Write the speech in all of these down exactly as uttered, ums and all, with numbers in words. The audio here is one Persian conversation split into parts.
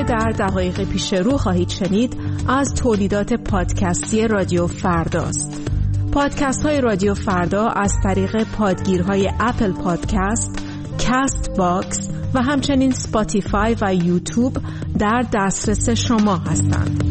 که در دقایق پیش رو خواهید شنید از تولیدات پادکستی رادیو فرداست. پادکست های رادیو فردا از طریق پادگیرهای اپل پادکست، کست باکس و همچنین سپاتیفای و یوتیوب در دسترس شما هستند.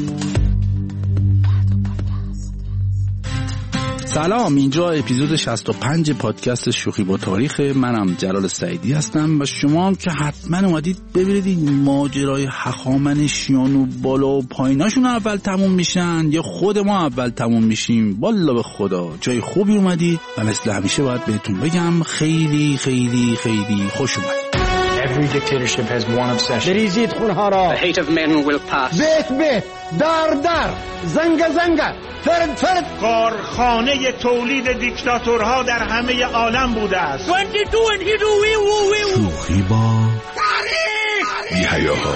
سلام، اینجا اپیزود شصت و پنج پادکست شوخی با تاریخ. منم جلال سعیدی هستم و شما هم که حتما اومدید ببینید این ماجرای هخامنشیان و بالا و پاییناشون اول تموم میشن یا خود ما اول تموم میشیم. والا به خدا جای خوبی اومدید و مثل همیشه باید بهتون بگم خیلی خیلی خیلی خوش اومدید. Every dictatorship has one obsession. بریزید خونها را. The hate of men will pass. بیت بیت، در در، زنگ زنگ، فرد فرد. کارخانه تولید دیکتاتورها در همه عالم بوده است. شوخی با تاریخ. بی‌حیاها.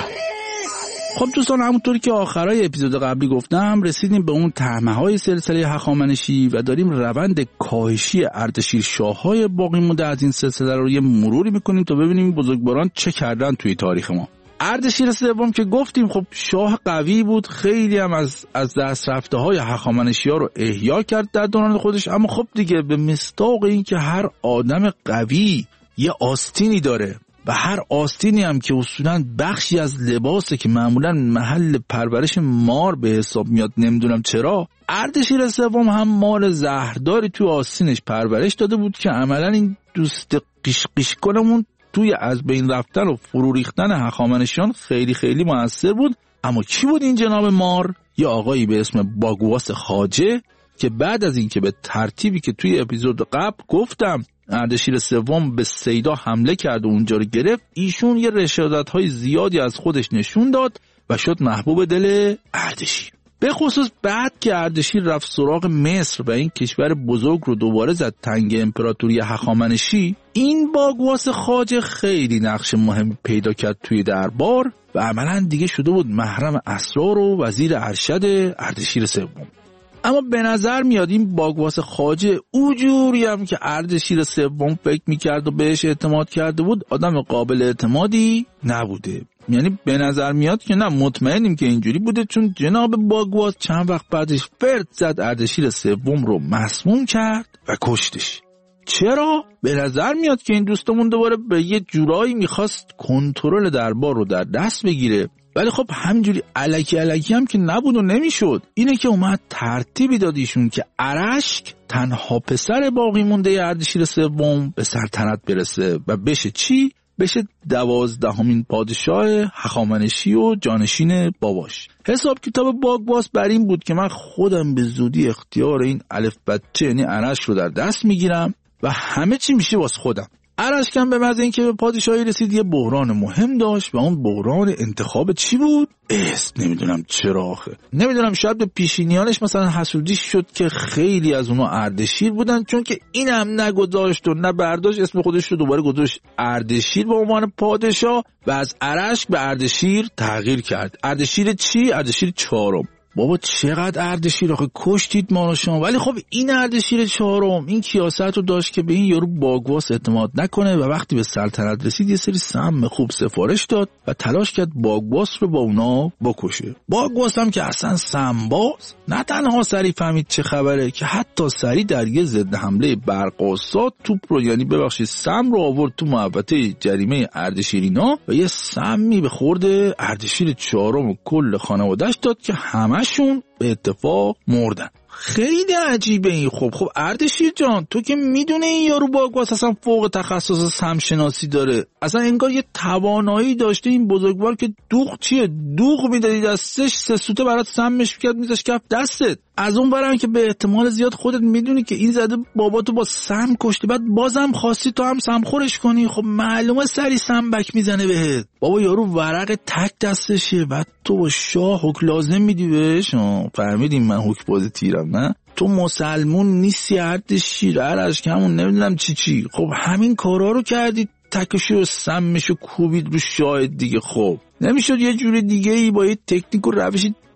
خب دوستان، همونطوری که آخرای اپیزود قبلی گفتم رسیدیم به اون طعنه‌های سلسله هخامنشی و داریم روند کاهشی اردشیر شاه‌های باقی مونده از این سلسله رو یه مروری میکنیم تا ببینیم بزرگواران چه کردن توی تاریخ ما. اردشیر سوم که گفتیم خب شاه قوی بود، خیلی هم از از دست رفته‌های هخامنشی‌ها رو احیا کرد در دوران خودش، اما خب دیگه به مصداق این که هر آدم قوی یه آستینی داره و هر آستینی هم که اصولاً بخشی از لباسه که معمولاً محل پرورش مار به حساب میاد، نمیدونم چرا اردشیر سوم هم مار زهرداری توی آستینش پرورش داده بود که عملاً این دوست قیش قیش کنمون توی از بین رفتن و فرو ریختن هخامنشیان خیلی خیلی موثر بود. اما کی بود این جناب مار؟ یه آقایی به اسم باگواس خواجه که بعد از این که به ترتیبی که توی اپیزود قبل گفتم اردشیر سوم به سیدا حمله کرد و اونجا رو گرفت، ایشون یه رشادت‌های زیادی از خودش نشون داد و شد محبوب دل اردشیر. به خصوص بعد که اردشیر رفت سراغ مصر و این کشور بزرگ رو دوباره زد تنگ امپراتوری هخامنشی، این باگواس خواجه خیلی نقش مهمی پیدا کرد توی دربار و عملاً دیگه شده بود محرم اسرار و وزیر ارشد اردشیر سوم. اما به نظر میاد این باگواس خواجه اونجوری هم که اردشیر سوم فکر میکرد و بهش اعتماد کرده بود آدم قابل اعتمادی نبوده. یعنی به نظر میاد که نه، مطمئنیم که اینجوری بوده، چون جناب باگواس چند وقت بعدش فرد زد اردشیر سوم رو مسموم کرد و کشتش. چرا؟ به نظر میاد که این دوستمون دوباره به یه جورایی میخواست کنترل دربار رو در دست بگیره، ولی خب همینجوری الکی الکی هم که نبود و نمیشد. اینه که اومد ترتیبی دادیشون که ارشک تنها پسر باقی مونده اردشیر سوم به سلطنت برسه و بشه چی؟ بشه دوازدهمین پادشاه هخامنشی و جانشین باباش. حساب کتاب باگواس بر این بود که من خودم به زودی اختیار این الف بچه یعنی ارشک رو در دست میگیرم و همه چی میشه واسه خودم. ارشکم به محض اینکه به پادشاهی رسید یه بحران مهم داشت و اون بحران انتخاب چی بود؟ است نمیدونم چرا آخه. نمیدونم، شاید به پیشینیانش مثلا حسودی شد که خیلی از اونا اردشیر بودن، چون که اینم نگذاشت و نه برداشت اسم خودش رو دوباره گذاشت اردشیر به عنوان پادشاه و از ارشک به اردشیر تغییر کرد. اردشیر چی؟ اردشیر چهارم. بابا چقدر اردشیر آخه کشتید ما رو شما. ولی خب این اردشیر چهارم این کیاست رو داشت که به این یارو باگواس اعتماد نکنه و وقتی به سلطنت رسید یه سری سم خوب سفارش داد و تلاش کرد باگواس رو با اونا بکشه. باگواس هم که اصلا سمباز نه تنها سری فهمید چه خبره که حتی سری در یه ضد حمله برق‌آسا توپ رو یعنی ببخشید سم رو آورد تو محوطه جریمه اردشیرینا و یه سمی به خورد اردشیر چهارم و کل خانواده‌اش داد که همه شون به اتفاق مردن. خیلی عجیبه این. خب خب اردشیر جان، تو که میدونه این یارو باگواس اصلا فوق تخصص سمشناسی داره، اصلا انگار یه توانایی داشته این بزرگوار که دوغ چیه دوغ میدادی دستش سه سوته برات سمش میکرد میذاش کف دستت. از اون برم که به احتمال زیاد خودت میدونی که این زده باباتو با سم کشته، بعد بازم خواستی تو هم سمخورش کنی، خب معلومه سری سمبک میزنه بهت. بابا یارو ورق تک دستشه، بعد تو با شاه حک لازم میدی بهش. فهمیدیم من حک باز تیرم نه؟ تو مسلمون نیستی اردشیر، ارش که همون نمیدونم چی چی. خب همین کارا رو کردی، تکشی رو سمشو کوبید رو شاه دیگه. خب نمیشد یه جور دیگه ای با یه تکنیک و روش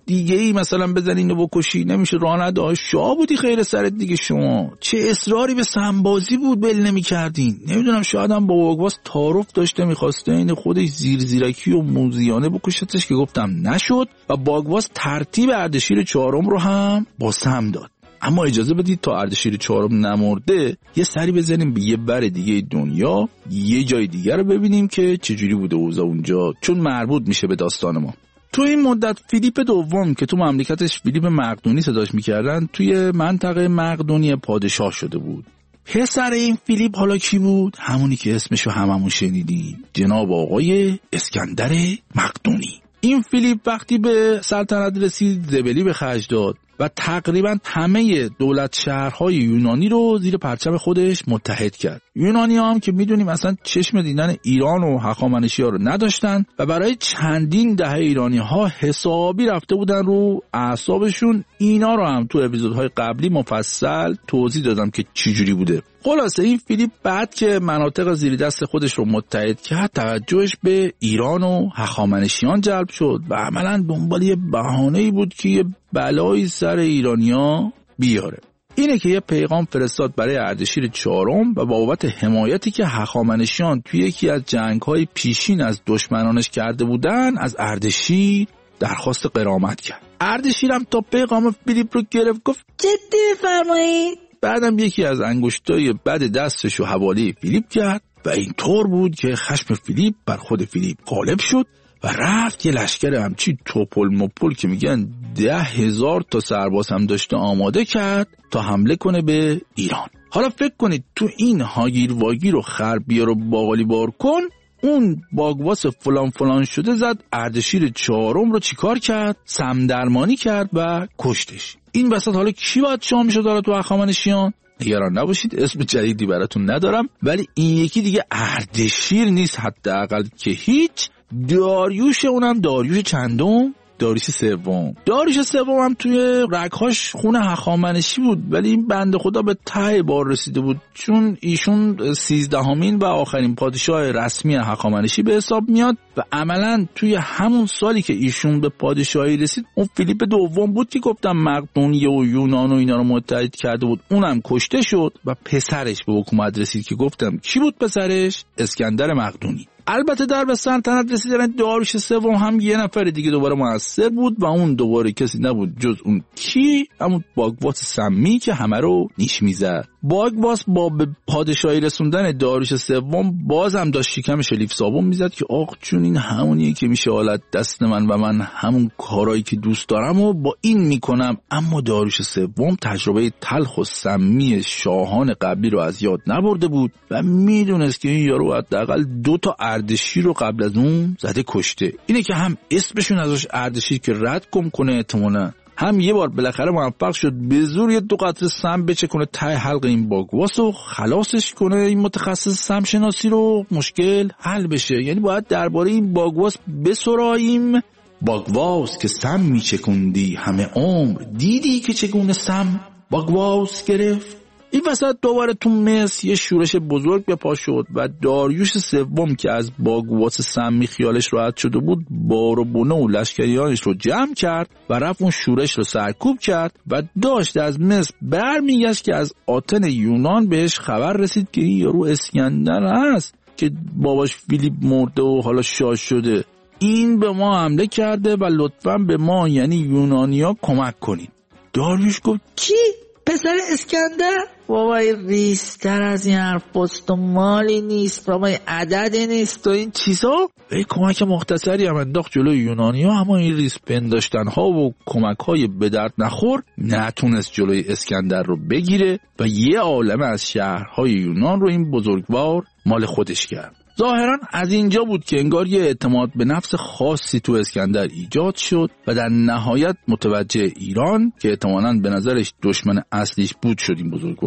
دیگه ای مثلا بزنین و بکشی نمیشه، راه نداشت. شاه بودی خیر سرت دیگه. شما چه اصراری به سمبازی بود بل نمی‌کردین؟ نمیدونم، شاید هم با باگواس تعارف داشته، می‌خواسته این خودش زیر زیرکی و موزیانه بکشتش که گفتم نشد و باگواس ترتیب اردشیر چهارم رو هم با سم داد. اما اجازه بدید تا اردشیر چهارم نمرده یه سری بزنیم به یه بر دیگه دنیا، یه جای دیگه رو ببینیم که چجوری بوده اوضاع اونجا، چون مربوط میشه به داستان ما. تو این مدت فیلیپ دوم که تو مملکتش فیلیپ مقدونی صداش میکردن، توی منطقه مقدونی پادشاه شده بود. پسر این فیلیپ حالا کی بود؟ همونی که اسمشو هممون شنیدیم، جناب آقای اسکندر مقدونی. این فیلیپ وقتی به سلطنت رسید زبلی به خرج داد و تقریبا همه دولت شهرهای یونانی رو زیر پرچم خودش متحد کرد. یونانی هم که میدونیم اصلا چشم دیدن ایران و هخامنشی‌ها رو نداشتن و برای چندین دهه ایرانی ها حسابی رفته بودن رو اعصابشون. اینا رو هم تو اپیزودهای قبلی مفصل توضیح دادم که چجوری بوده. خلاصه این فیلیپ بعد که مناطق زیر دست خودش رو متحد کرد، توجهش به ایران و هخامنشیان جلب شد و عملاً دنبال یه بهانه‌ای بود که یه بلایی سر ایرانیا بیاره. اینه که یه پیغام فرستاد برای اردشیر چهارم و با بابت حمایتی که هخامنشیان توی یکی از جنگ‌های پیشین از دشمنانش کرده بودن، از اردشیر درخواست غرامت کرد. اردشیرم تا پیغام فیلیپ رو گرفت گفت جدی بفرمایید. بعدم یکی از انگشتای بد دستش رو حواله فیلیپ کرد و اینطور بود که خشم فیلیپ بر خود فیلیپ غالب شد و رفت یه لشکر همچی توپل مپل که میگن ده هزار تا سرباز هم داشته آماده کرد تا حمله کنه به ایران. حالا فکر کنید تو این هاگیر واگیر و خر بیار و باقالی بار کن، اون باگواس فلان فلان شده زد اردشیر چهارم رو چیکار کرد؟ سمدرمانی کرد و کشتش. این وسط حالا کی باید شاه میشه داره تو هخامنشیان؟ نگران نباشید، اسم جدیدی براتون ندارم، ولی این یکی دیگه اردشیر نیست حداقل که هیچ. داریوش، اونم داریوش چندم؟ داریوش سوم. داریوش سوم هم توی رگ‌هاش خون هخامنشی بود، ولی این بنده خدا به ته بار رسیده بود، چون ایشون سیزدهمین و آخرین پادشاه رسمی هخامنشی به حساب میاد و عملاً توی همون سالی که ایشون به پادشاهی رسید، اون فیلیپ دوم بود که گفتم مقدونیه و یونان و اینا رو متحد کرده بود، اونم کشته شد و پسرش به حکومت رسید که گفتم کی بود پسرش؟ اسکندر مقدونی. البته در به سلطنت رسیدن داریوش سوم هم یه نفر دیگه دوباره موثر بود و اون دوباره کسی نبود جز اون کی؟ همون باگواس سمی که همه رو نیش میزد. باگواس با به پادشاهی رسوندن داریوش سوم باز هم داشت شکمش لیف صابون میزد که آخ چون این همونیه که میشه حالت دست من و من همون کارایی که دوست دارم و با این میکنم. اما داریوش سوم تجربه تلخ و سمی شاهان قبلی رو از یاد نبرده بود و میدونست که این یارو حداقل دو تا اردشیر رو قبل از اون زده کشته. اینه که هم اسمشون ازش اردشیر که رد کم کنه احتمالاً، هم یه بار بالاخره موفق شد به زور یه دو قطره سم بچه کنه ته حلق این باگواس و خلاصش کنه. این متخصص سم شناسی رو مشکل حل بشه. یعنی باید درباره این باگواس بسراییم. باگواس که سم میچکوندی همه عمر، دیدی که چگونه سم باگواس گرفت. این وسط دوباره تو مصر یه شورش بزرگ به پا شد و داریوش سوم که از باگواس سمی خیالش راحت شده بود، بار و بونه و لشکریانش رو جمع کرد و رفت اون شورش رو سرکوب کرد و داشت از مصر برمیگشت که از آتن یونان بهش خبر رسید که این یارو اسکندر هست که باباش فیلیپ مرده و حالا شاه شده، این به ما حمله کرده و لطفاً به ما یعنی یونانیا کمک کنید. داریوش گفت کی؟ پسر اسکندر؟ بابای ریستر از این حرف بست و مالی نیست، بابای عددی نیست و این چیزا. ای کمک مختصری هم انداخت جلوی یونانی ها، اما این ریس پنداشتن ها و کمک های به درد نخور نتونست جلوی اسکندر رو بگیره و یه عالمه از شهرهای یونان رو این بزرگوار مال خودش کرد. ظاهرا از اینجا بود که انگار یه اعتماد به نفس خاصی تو اسکندر ایجاد شد و در نهایت متوجه ایران که احتمالاً به نظرش دشمن اصلیش بود شد این بزرگوار.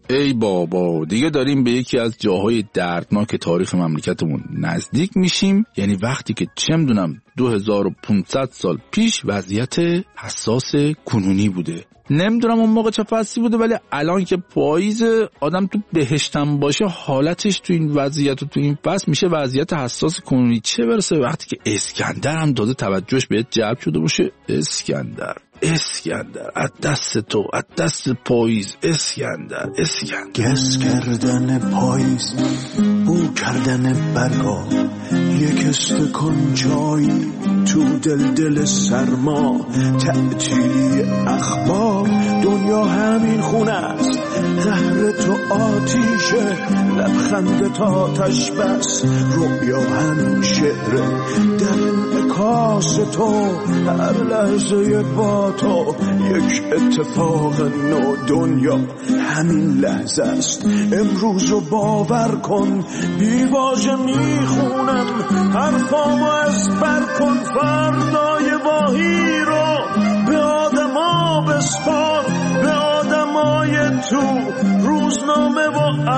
ای بابا، دیگه داریم به یکی از جاهای دردناک تاریخ مملکتمون نزدیک میشیم. یعنی وقتی که چه میدونم دو هزار و پانصد سال پیش وضعیت حساس کنونی بوده. نمیدونم اون موقع چه فصلی بوده، ولی الان که پاییز آدم تو بهشتم باشه حالتش تو این وضعیت و تو این فصل میشه وضعیت حساس کنونی، چه برسه وقتی که اسکندر هم داده توجهش بهت جلب شده باشه. اسکندر اسکندر از دست تو، از دست پاییز، اسکندر اسکندر گس کردن پاییز، بو کردن برگا، یک استکان چای تو دل دل سرما، تعطیلی اخبار، دنیا همین خونه است، قهر تو آتیشه، لبخند تا آتش بس، رویا همین شعره، در انعکاس تو، هر لحظه با تو یک اتفاق نو، دنیا همین لحظه است، امروز رو باور کن، بی واژه میخونم حرفامو از بر کن، فردای واهی رو به آدما بسپار، به آدمای تو روزنامه و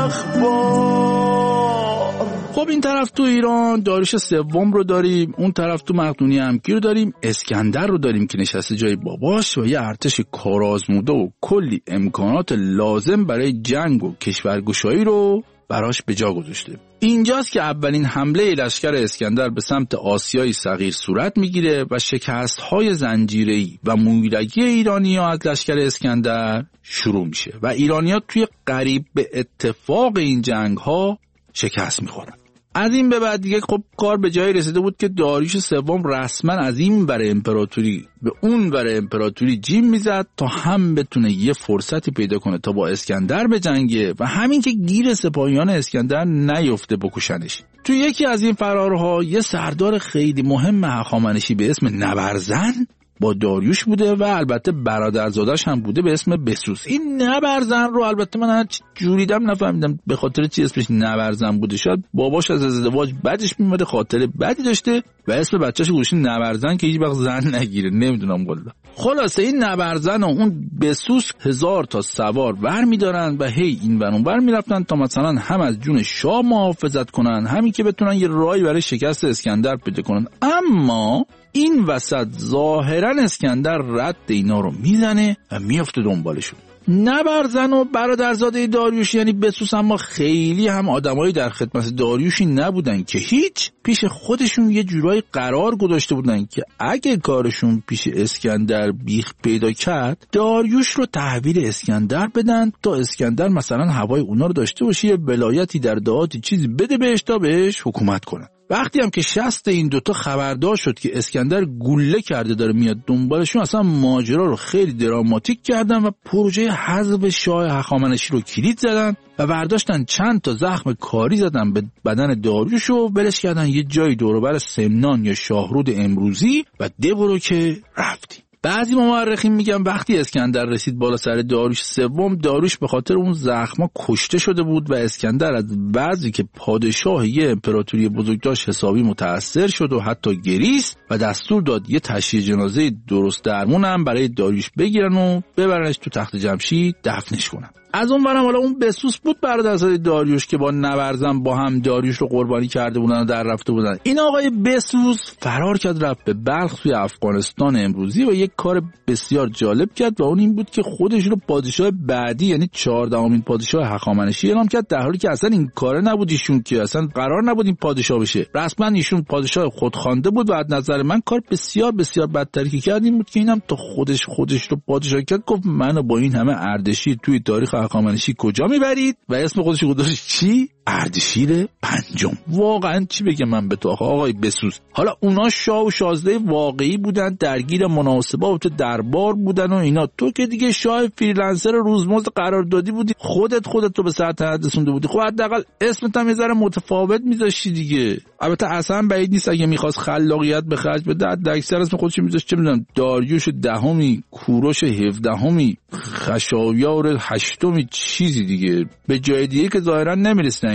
اخبار. خب این طرف تو ایران داریوش سوم رو داریم، اون طرف تو مقدونی همکی رو داریم، اسکندر رو داریم که نشسته جای باباش و یه ارتش کارآزموده و کلی امکانات لازم برای جنگ و کشورگشایی رو براش به جا گذاشته. اینجاست که اولین حمله لشکر اسکندر به سمت آسیای صغیر صورت میگیره و شکست‌های زنجیره‌ای و مویلگی ایرانی‌ها از لشکر اسکندر شروع میشه و ایرانی‌ها توی قریب به اتفاق این جنگ‌ها شکست میخورن. از این به بعد دیگه خب کار به جایی رسیده بود که داریوش سوم رسما از این ور امپراتوری به اون ور امپراتوری جیم میزد تا هم بتونه یه فرصتی پیدا کنه تا با اسکندر بجنگه و همین که گیر سپاهیان اسکندر نیفته بکشنش. تو یکی از این فرارها یه سردار خیلی مهم هخامنشی به اسم نبرزن با داریوش بوده و البته برادرزادش هم بوده به اسم بسوس. این نبرزن رو البته من هر جوریدم نفهمیدم به خاطر چی اسمش نبرزن بوده. شاید باباش از ازدواج بعدش میومده خاطر بدی داشته و اسم بچه‌ش گوشی نبرزن که هیچ وقت زن نگیره، نمیدونم والله. خلاصه این نبرزن و اون بسوس هزار تا سوار ور می‌دارن و هی این ور اون ور میرفتن تا مثلا هم از جون شاه محافظت کنن، همین که بتونن یه راهی برای شکست اسکندر پیدا کنن. اما این وسط ظاهرا اسکندر رد اینا رو میزنه و میفته دنبالشون. نبرزن و برادرزاده داریوش یعنی بسوس اما خیلی هم آدمایی در خدمت داریوشی نبودن که هیچ، پیش خودشون یه جورایی قرار گذاشته بودن که اگه کارشون پیش اسکندر بیخ پیدا کرد داریوش رو تحویل اسکندر بدن تا اسکندر مثلا هوای اونا رو داشته باشه، یه ولایتی در دهاتی چیزی بده بهش تا بهش حکومت کنن. وقتی هم که شست این دوتا خبردار شد که اسکندر گله کرده داره میاد دنبالشون، اصلا ماجرا رو خیلی دراماتیک کردن و پروژه حذف شاه هخامنشی رو کلید زدن و برداشتن چند تا زخم کاری زدن به بدن داریوش و بلش کردن یه جایی دور و بر سمنان یا شاهرود امروزی و دورو که رفتی. بعضی مورخین میگن وقتی اسکندر رسید بالا سر داریوش سوم، داریوش به خاطر اون زخما کشته شده بود و اسکندر از بعضی که پادشاه یه امپراتوری بزرگ داشت حسابی متأثر شد و حتی گریست و دستور داد یه تشییع جنازه درست درمون هم برای داریوش بگیرن و ببرنش تو تخت جمشید دفنش کنن. از اون برم حالا اون بسوس بود برادرزاده داریوش که با نبرزن با هم داریوش رو قربانی کرده بودن و در رفته بودن. این آقای بسوس فرار کرد رفت به بلخ توی افغانستان امروزی و یک کار بسیار جالب کرد و اون این بود که خودش رو پادشاه بعدی یعنی چهاردهمین پادشاه هخامنشی اعلام کرد، در حالی که اصلا این کار نبود ایشون که اصلا قرار نبود این پادشاه بشه. رسما ایشون پادشاه خودخوانده بود و از نظر من کار بسیار بسیار بدتری که کرد این بود که اینم تا خودش خودش رو پادشاه کرد، گفت منو با این همه اردشیر توی تاریخ هخامنشی کجا میبرید و اسم خودش گذاشت چی؟ اردشیر پنجم. واقعا چی بگم من به تو آقای بسوس. حالا اونا شاه و شازده واقعی بودن، درگیر مناسبات دربار بودن و اینا، تو که دیگه شاه فریلنسر روزمزد قراردادی بودی، خودت خودت رو به سطح رسونده بودی، خب حداقل اسمت هم یه ذره متفاوت میذاشتی دیگه. البته اصلا بعید نیست اگه میخواست خلاقیت به خرج بده حد اکثر اسم خودش میذاشت چه میدونم داریوش دهمی، کوروش هفدهمی، خشایار هشتمی، چیزی دیگه به جای دیگه که ظاهرا نمیرسن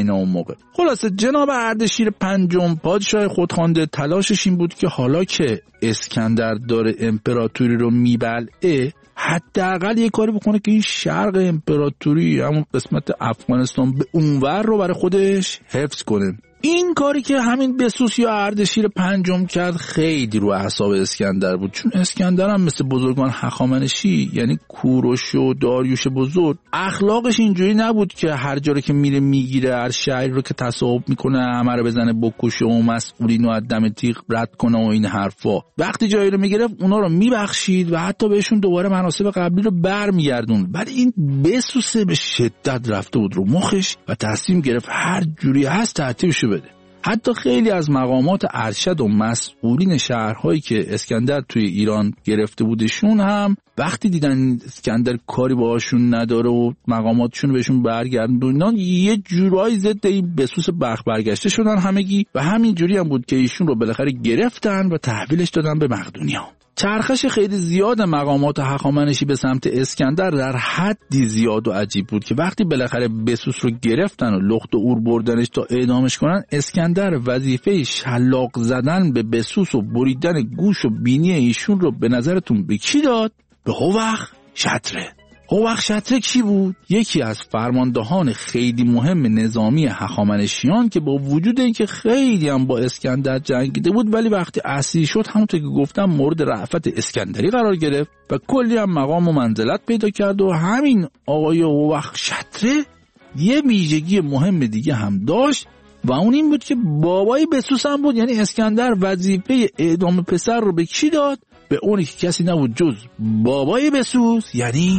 اینا اون موقع. خلاصه جناب اردشیر پنجم پادشاه خودخوانده تلاشش این بود که حالا که اسکندر داره امپراتوری رو میبلعه، حداقل یه کاری بکنه که این شرق امپراتوری، همون قسمت افغانستان به اونور رو برای خودش حفظ کنه. این کاری که همین بسوس یا اردشیر پنجم کرد خیلی رو اعصاب اسکندر بود، چون اسکندر هم مثل بزرگان هخامنشی یعنی کوروش و داریوش بزرگ اخلاقش اینجوری نبود که هر جا رو که میره میگیره، هر شهری رو که تصاحب میکنه همه رو بزنه بکشه و مسئولین رو از دم تیغ رد کنه و این حرفا. وقتی جایی رو میگرفت اونا رو میبخشید و حتی بهشون دوباره مناسب قبلی رو برمیگردون. ولی این بسوس به شدت رفته بود رو مخش و تصمیم گرفت هر جوری هست ترتیبشو بده. حتی خیلی از مقامات ارشد و مسئولین شهرهایی که اسکندر توی ایران گرفته بودشون هم وقتی دیدن اسکندر کاری باهاشون نداره و مقاماتشون بهشون برگردوندن، یه جورایی ضد این بسوس بخت برگشته شدن همگی و همین جوری هم بود که ایشون رو بالاخره گرفتن و تحویلش دادن به مقدونی‌ها. چرخش خیلی زیاد مقامات هخامنشی به سمت اسکندر در حدی زیاد و عجیب بود که وقتی بالاخره بسوس رو گرفتن و لخت و اور بردنش تا اعدامش کنن، اسکندر وظیفه شلاق زدن به بسوس و بریدن گوش و بینی ایشون رو به نظرتون به کی داد؟ به هوخ شتره. هوخ شتره کی بود؟ یکی از فرماندهان خیلی مهم نظامی هخامنشیان که با وجود اینکه خیلی هم با اسکندر جنگیده بود، ولی وقتی اسیر شد همونطور که گفتم مورد رأفت اسکندری قرار گرفت و کلی هم مقام و منزلت پیدا کرد. و همین آقای هوخ شتره یه ویژگی مهم دیگه هم داشت و اون این بود که بابای بسوس هم بود. یعنی اسکندر وظیفه اعدام پسر رو به کی داد؟ به اونی که کسی نبود جز بابای بسوس، یعنی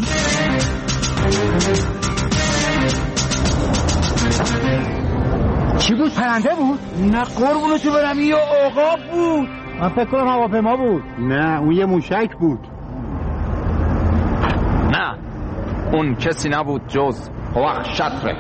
چی بود؟ پرنده بود؟ نه قربونشو برم، یه عقاب بود. من فکر کنم هواپیما بود. نه اون یه موشک بود. نه اون کسی نبود جز هوخ شتره.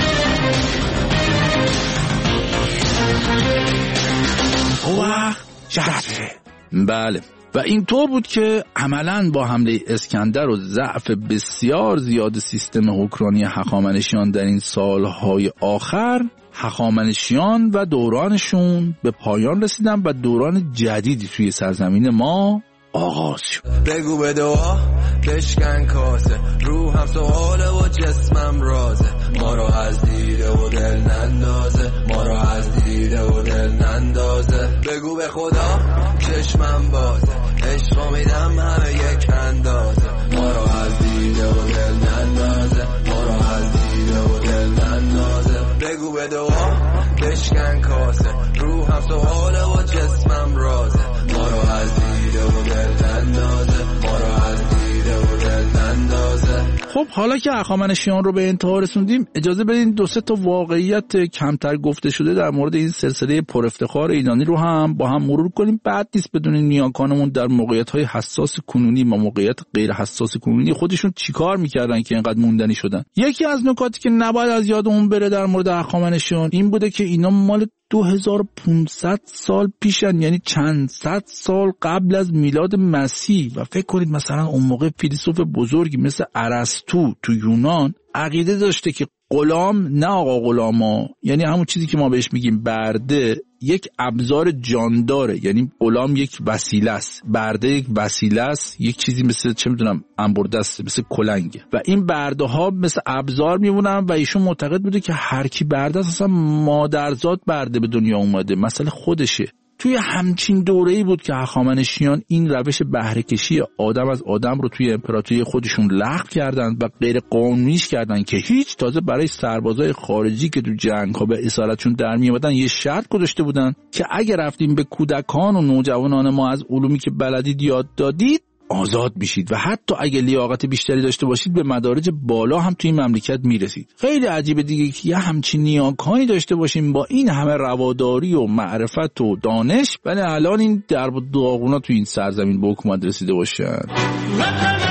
هوخ شتره. بله، و اینطور بود که عملاً با حمله اسکندر و ضعف بسیار زیاد سیستم حکمرانی هخامنشیان در این سالهای آخر، هخامنشیان و دورانشون به پایان رسیدن و دوران جدیدی توی سرزمین ما آغاز شد. بگو به دعا بشکن کاسه، روحم سواله و جسمم رازه، ما رو از دیده و دل نندازه، ما رو از دیده و دل نندازه. بگو به خدا چشمم بازه، عشق میدم همه یک اندازه، ما رو از دیده و دل نندازه، ما رو از دیده و دل نندازه. بگو به دعا بشکن کاسه، روحم سواله و جسمم رازه، ما رو از دیده و دل نندازه، ما رو از دیده و دل نندازه. خب حالا که هخامنشیان رو به انتها رسوندیم، اجازه بدین دو سه تا واقعیت کمتر گفته شده در مورد این سلسله پر افتخار ایرانی رو هم با هم مرور کنیم. بعد نیست بدونیم نیاکانمون در موقعیت‌های حساس کنونی و موقعیت غیر حساس کنونی خودشون چیکار می‌کردن که اینقدر موندنی شدن. یکی از نکاتی که نباید از یادمون بره در مورد هخامنشیان این بوده که اینا مال دو هزار و پانصد سال پیشن، یعنی چند صد سال قبل از میلاد مسیح. و فکر کنید مثلا اون موقع فیلسوف بزرگی مثل ارسطو تو یونان عقیده داشته که غلام، نه آقا غلاما، یعنی همون چیزی که ما بهش میگیم برده، یک ابزار جانداره. یعنی غلام یک وسیله است، برده یک وسیله است، یک چیزی مثل چه میدونم انبردسته، مثل کلنگه و این برده ها مثل ابزار میمونن. و ایشون معتقد بوده که هر کی برده است اصلا مادرزاد برده به دنیا اومده، مثلا خودشه. توی همچین دوره‌ای بود که هخامنشیان این روش بهره کشی آدم از آدم رو توی امپراتوری خودشون لغو کردن و غیر قانونیش کردن که هیچ. تازه برای سربازای خارجی که تو جنگ‌ها به اسارتشون در می‌آمدن یه شرط گذاشته بودن که اگه رفتیم به کودکان و نوجوانان ما از علومی که بلدید یاد دادید آزاد میشید و حتی اگه لیاقت بیشتری داشته باشید به مدارج بالا هم توی این مملکت میرسید. خیلی عجیبه دیگه که یه همچین نیاکانی داشته باشیم با این همه رواداری و معرفت و دانش، ولی الان این درب و داغونا توی این سرزمین به حکومت رسیده باشن.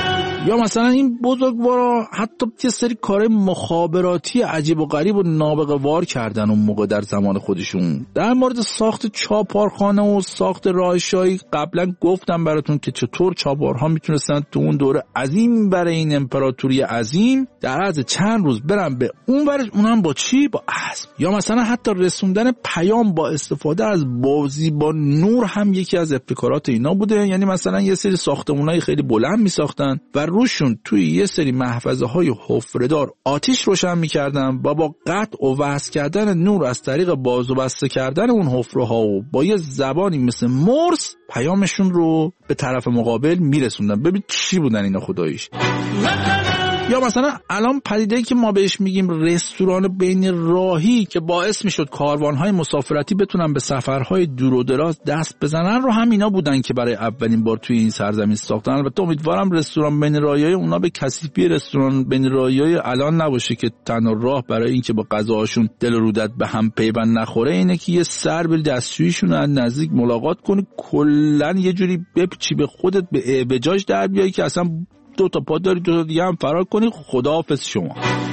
یا مثلا این بزرگوارا حتی یه سری کار مخابراتی عجیب و غریب و نابغه وار کردن اون موقع در زمان خودشون. در مورد ساخت چاپارخانه و ساخت راهشاهی قبلا گفتم براتون که چطور چاپارها میتونستن تو اون دوره عظیم برای این امپراتوری عظیم در عرض چند روز برن به اون ورش، اونم با چی؟ با اسب. یا مثلا حتی رسوندن پیام با استفاده از بازی با نور هم یکی از ابتکارات اینا بوده. یعنی مثلا یه سری ساختمانای خیلی بلند میساختن و روشون توی یه سری محفظه های حفره‌دار آتش روشن میکردن و با قطع و وصل کردن نور از طریق باز و بسته کردن اون حفره ها و با یه زبانی مثل مرس پیامشون رو به طرف مقابل میرسوندن. ببین چی بودن اینا خداییش. یا مثلا الان پدیده‌ای که ما بهش میگیم رستوران بین راهی که باعث میشد کاروان‌های مسافرتی بتونن به سفرهای دور و دراز دست بزنن رو هم اینا بودن که برای اولین بار توی این سرزمین ساختن. البته امیدوارم رستوران بین راهی‌های اونا به کثیفی رستوران بین راهی‌های الان نباشه که تنها راه برای اینکه با غذاهاشون دل و رودت به هم پیوند نخوره اینه که یه سر به دستشوییشون از نزدیک ملاقات کنی، کلاً یه جوری بپیچی به خودت به اعوجاج در بیای که اصلا دو تا پا داری دو تا دیگه هم فرار کنی، خداحافظ شما.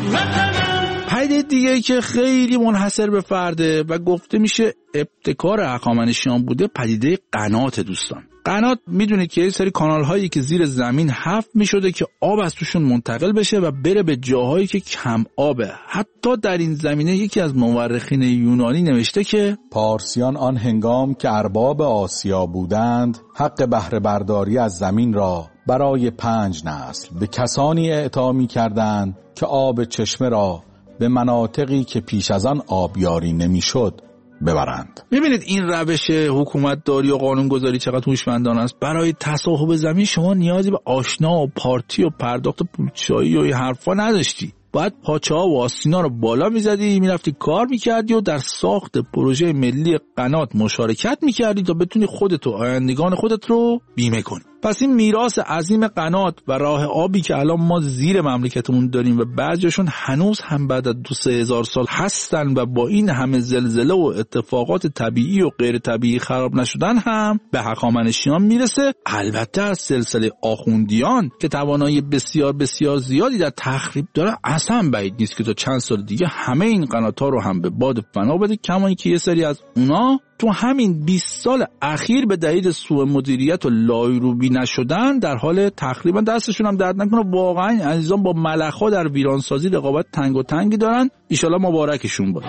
پدیده دیگه که خیلی منحصر به فرده و گفته میشه ابتکار هخامنشیان بوده پدیده قنات. دوستان قنات میدونید که یه سری کانال هایی که زیر زمین حفر میشده که آب از توشون منتقل بشه و بره به جاهایی که کم آبه. حتی در این زمینه یکی از مورخین یونانی نوشته که پارسیان آن هنگام که ارباب آسیا بودند حق بهره برداری از زمین را برای پنج نسل به کسانی اعطا می کردند که آب چشمه را به مناطقی که پیش از آن آبیاری نمی شد ببرند. میبینید این روش حکومت داری و قانونگذاری چقدر هوشمندانه است. برای تصاحب زمین شما نیازی به آشنا و پارتی و پرداخت پولشایی و این حرفا نداشتی. باید پاچه ها و آستینا رو بالا میزدی، میرفتی کار میکردی و در ساخت پروژه ملی قنات مشارکت میکردی تا بتونی خودت و آیندگان خودت رو بیمه کنی. پس این میراث عظیم قنات و راه آبی که الان ما زیر مملکتمون داریم و بعضیشون هنوز هم بعد از دو سه هزار سال هستن و با این همه زلزله و اتفاقات طبیعی و غیر طبیعی خراب نشدن هم به هخامنشیان میرسه. البته از سلسله آخوندیان که توانایی بسیار بسیار زیادی در تخریب داره اصلا بعید نیست که تا چند سال دیگه همه این قنات‌ها رو هم به باد فنا بده. کما اینکه یه سری از اونا تو همین بیست سال اخیر به دلیل سوء مدیریت و لایروبی نشدن در حال تقریبا دستشون هم درد نکنه. واقعا عزیزان با ملخ‌ها در ویرانسازی رقابت تنگ و تنگی دارن، ان شاءالله مبارکشون باشه.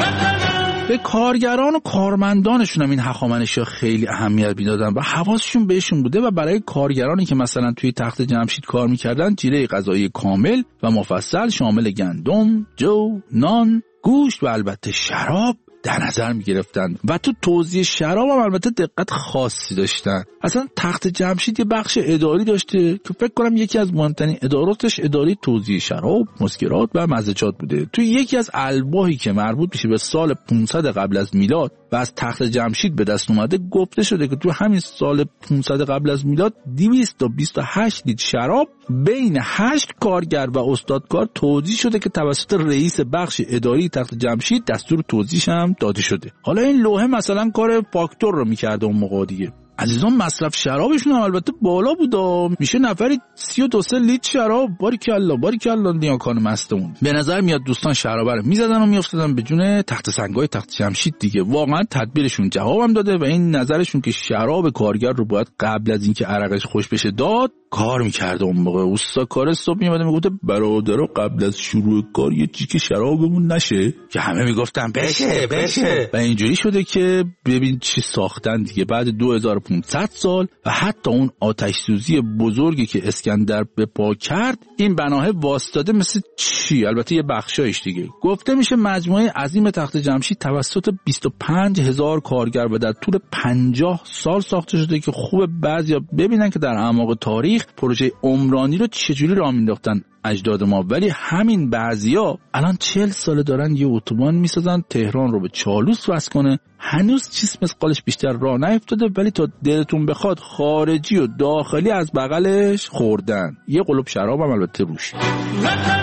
به کارگران و کارمندانشون هم این هخامنشی‌ها خیلی اهمیت میدادن و حواسشون بهشون بوده و برای کارگرانی که مثلا توی تخت جمشید کار میکردن جیره غذایی کامل و مفصل شامل گندم، جو، نان، گوشت و البته شراب در نظر می گرفتن و تو توزیع شراب هم البته دقت خاصی داشتن. اصلا تخت جمشید یه بخش اداری داشته که فکر کنم یکی از مهمترین اداراتش اداره توزیع شراب، مسکرات و مزه‌جات بوده. توی یکی از الواحی که مربوط میشه به سال پانصد قبل از میلاد و از تخت جمشید به دست اومده گفته شده که تو همین سال پانصد قبل از میلاد دویست و بیست و هشت لیتر شراب بین هشت کارگر و استادکار توزیع شده که توسط رئیس بخش اداری تخت جمشید دستور توزیعش هم داده شده. حالا این لوحه مثلا کار فاکتور رو میکرده اون موقع دیگه. عزیزان مصرف شرابشون هم البته بالا بود، میشه نفری سی و دو سه لیتر شراب. باریکالله باریکالله نیاکان مستمون. به نظر میاد دوستان شراب رو میزدن و میافتادن به جون تخت سنگای تخت جمشید دیگه. واقعا تدبیرشون جوابم داده و این نظرشون که شراب کارگر رو باید قبل از اینکه عرقش خوش بشه داد کار میکرده. اون موقع اوستا کار صبح میومد میگفت برادرها قبل از شروع کار یه چیک شرابمون نشه، که همه میگفتن بشه بشه و اینجوری شده که ببین چی ساختن دیگه. بعد دو هزار و پانصد سال و حتی اون آتش سوزی بزرگی که اسکندر به پا کرد این بناه واسطاده مثل چی. البته یه بخشایش دیگه گفته میشه مجموعه عظیم تخت جمشید توسط بیست و پنج هزار کارگر و در طول پنجاه سال ساخته شده که خوب بعضیا ببینن که در اعماق تاریخ پروژه عمرانی رو چجوری راه مینداختن اجداد ما. ولی همین بعضیا الان چهل ساله دارن یه اتوبان میسازن تهران رو به چالوس وصل کنه. هنوز چیز مثل قالش بیشتر راه نیفتاده ولی تا دلتون بخواد خارجی و داخلی از بغلش خوردن. یه قلوب شراب هم البته روش.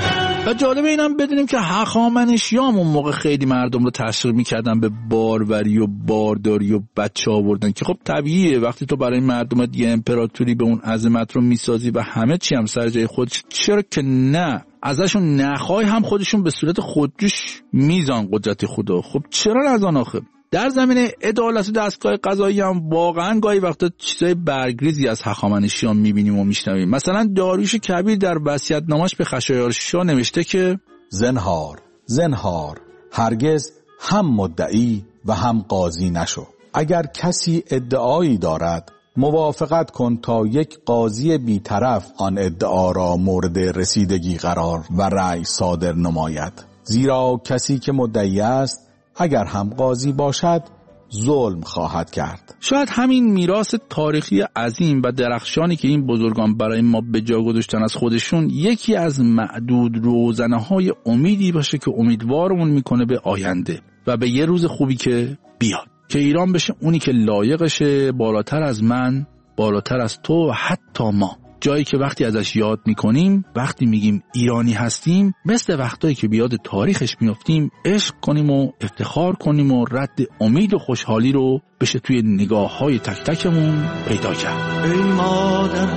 و جالبه اینم بدونیم که هخامنشیان اون موقع خیلی مردم رو تشویق میکردن به باروری و بارداری و بچه آوردن که خب طبیعیه وقتی تو برای مردمت یه امپراتوری به اون عظمت رو میسازی و همه چی هم سر جای خودش، چرا که نه ازشون نخوای هم خودشون به صورت خودجوش میزان قدرت خدا. خب چرا نزان آخه؟ در زمینه عدالت و دستگاه قضایی هم واقعا گاهی وقتا چیزای برگریزی از هخامنشیان میبینیم و میشنویم. مثلا داریوش کبیر در وصیت‌نامه‌اش به خشایارشا نوشته که زنهار زنهار هرگز هم مدعی و هم قاضی نشو. اگر کسی ادعایی دارد موافقت کن تا یک قاضی بی‌طرف آن ادعا را مورد رسیدگی قرار و رأی صادر نماید، زیرا کسی که مدعی است اگر هم قاضی باشد ظلم خواهد کرد. شاید همین میراث تاریخی عظیم و درخشانی که این بزرگان برای ما به جا گذاشتن از خودشون یکی از معدود روزنه‌های امیدی باشه که امیدوارمون میکنه به آینده و به یه روز خوبی که بیاد، که ایران بشه اونی که لایقشه، بالاتر از من، بالاتر از تو و حتی ما. جایی که وقتی ازش یاد میکنیم، وقتی میگیم ایرانی هستیم، مثل وقتایی که بیاد تاریخش میافتیم عشق کنیم و افتخار کنیم و رد امید و خوشحالی رو بشه توی نگاه های تک تکمون پیدا کرد. ای مادر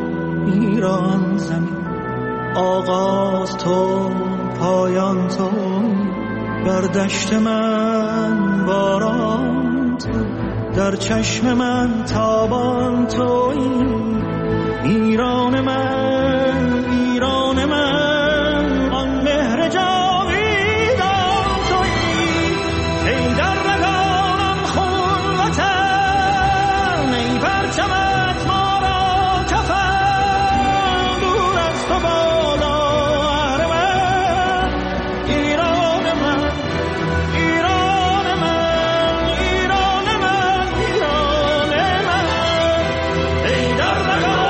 ایران زمین، آغاز تو پایان تو، بر دشت من باران تو، در چشم من تابان تویی. ایران من ایران من آن مهر جاویدان تویی. ای در رگانم خون وطن، ای پرچمت ما را کفن، دور از تو بالا اهرمن. ایران من ایران من ایران من ایران من، ای در رگانم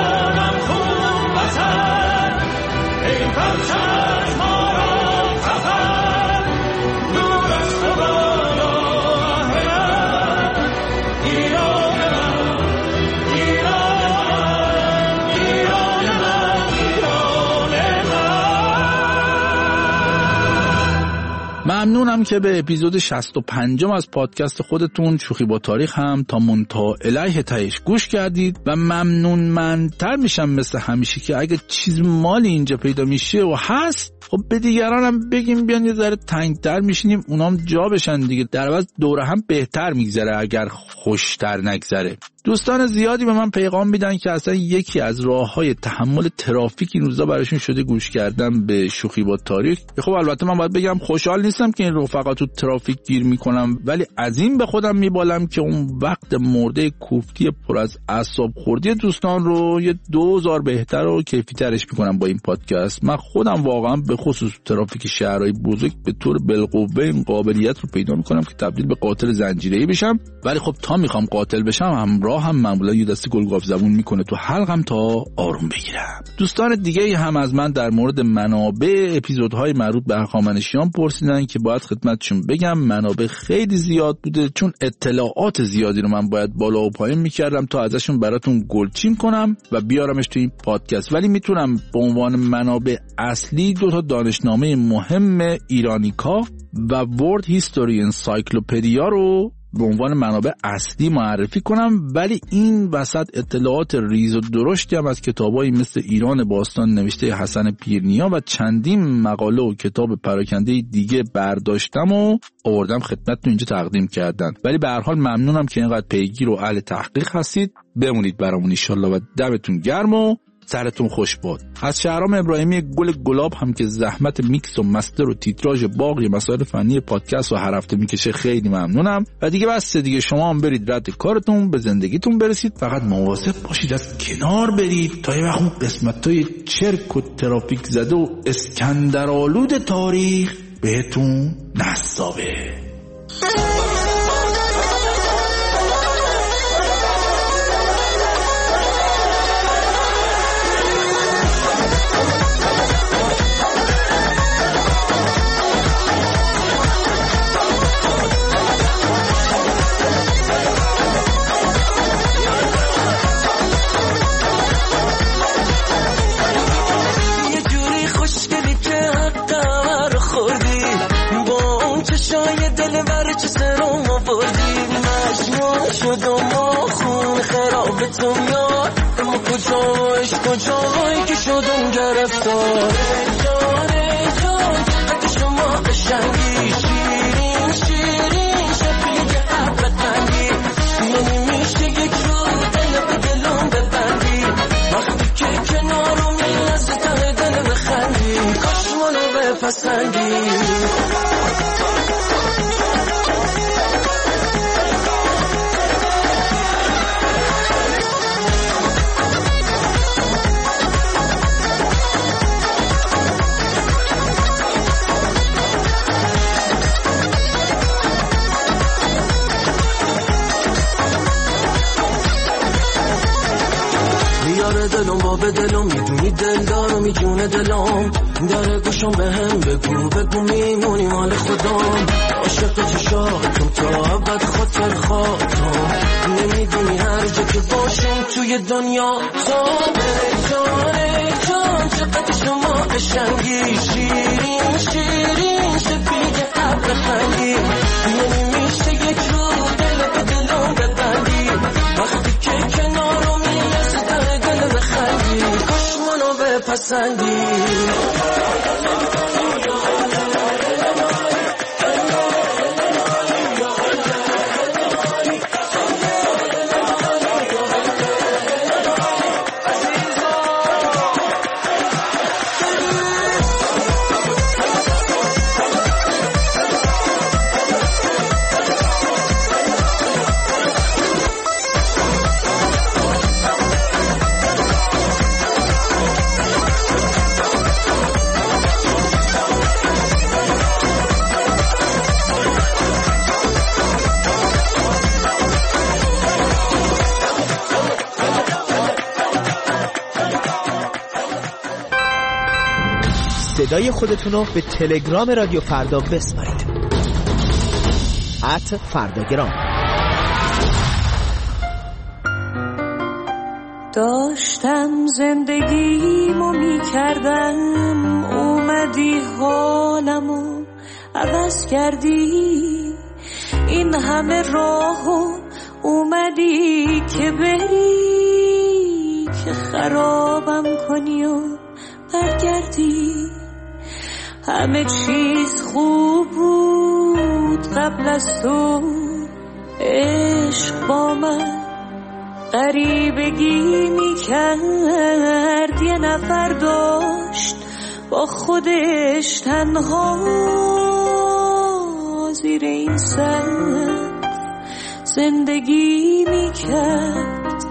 ممنونم که به اپیزود شصت و پنج از پادکست خودتون شوخی با تاریخ هم تا منتها الیه تهش گوش کردید و ممنون منتر میشم مثل همیشه که اگه چیز مالی اینجا پیدا میشه و هست، خب به دیگران هم بگیم بیان یه ذره تنگتر میشینیم اونام جا بشن دیگه. در عوض دوره هم بهتر میگذره اگر خوشتر نگذره. دوستان زیادی به من پیغام میدن که اصلا یکی از راههای تحمل ترافیک این روزا براشون شده گوش کردن به شوخی با تاریخ. خب البته من باید بگم خوشحال نیستم که این رفقا تو ترافیک گیر میکنم، ولی از این به خودم میبالم که اون وقت مرده کوفتی پر از اعصاب خوردی دوستان رو یه دوزار بهتر و کیفی‌ترش میکنم با این پادکست. من خودم واقعا به خصوص ترافیک شهرهای بزرگ به طور بالقوه این قابلیت رو پیدا میکنم که تبدیل به قاتل زنجیره‌ای بشم، ولی خب تا میخوام قاتل بشم همراه هم معمولا یه دستی گلگاف زبون میکنه تو حلقم تا آروم بگیرم. دوستان دیگه هم از من در مورد منابع اپیزودهای مربوط به هخامنشیان پرسیدن که باید خدمتشون بگم منابع خیلی زیاد بوده، چون اطلاعات زیادی رو من باید بالا و پایین میکردم تا ازشون براتون گلچین کنم و بیارمش تو این پادکست، ولی میتونم به عنوان منابع اصلی دو تا دانشنامه مهم ایرانیکا و ورد هیستوری انسایکلوپدیا رو به عنوان منابع اصلی معرفی کنم، ولی این وسط اطلاعات ریز و درشتی هم از کتابایی مثل ایران باستان نوشته حسن پیرنیا و چندین مقاله و کتاب پراکنده دیگه برداشتم و آوردم خدمتتون اینجا تقدیم کردن. ولی به هر حال ممنونم که اینقدر پیگیر و اهل تحقیق هستید. بمونید برامون ان شاءالله و دمتون گرم و سرتون خوش باد. از شهرام ابراهیمی گل گلاب هم که زحمت میکس و مستر و تیتراژ باقی مسائل فنی پادکست رو هر هفته میکشه خیلی ممنونم. و دیگه بس دیگه شما هم برید رد کارتون، به زندگیتون برسید، فقط مواظب باشید از کنار برید تا یه وقت اون قسمتای چرک و ترافیک زده و اسکندرآلود تاریخ بهتون نصابه. گرفتاره جانه جان چقدر شما قشنگی شیرین شیرین شبیه حب قندی نمیشه یک رو دل به دلم ببندی وقتی که کنارمی از ته دل بخندی کاش منو بپسندی دلم با به دلم میدونی دلدارو میجونه دلم داره گوشم به هم بگو بگو میمونی مال خودم عاشق چشاتم تا ابد خاطر خاطرم نمیدونی هر جا که باشم توی دنیا تو جانه جان چقدر شما قشنگی شیرین شیرین شبیه حب خندی نمیشه یک رو دل به دلم ببندی وقتی که کنارم کاش منو بپسندی صدای خودتون رو به تلگرام رادیو فردا بسپارید ات فرداگرام. داشتم زندگیمو میکردم اومدی حالمو عوض کردی این همه راهو اومدی که بری که خرابم کنی و برگردی همه چیز خوب بود قبل از تو عشق با من غریبگی میکرد یه نفر داشت با خودش تنها زیر این سقف زندگی میکرد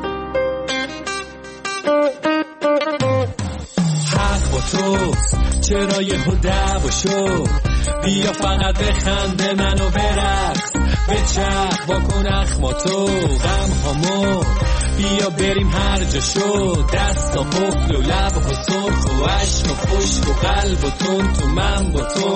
حق با توست چرا یه دعوا شد بیا فقط بخنده منو برقص بچرخ واکن اخماتو غم هامو بیا بریم هر جا شد دست و قفل و لب و سرخ و عشق و خشک و قلب و تون تو من با تو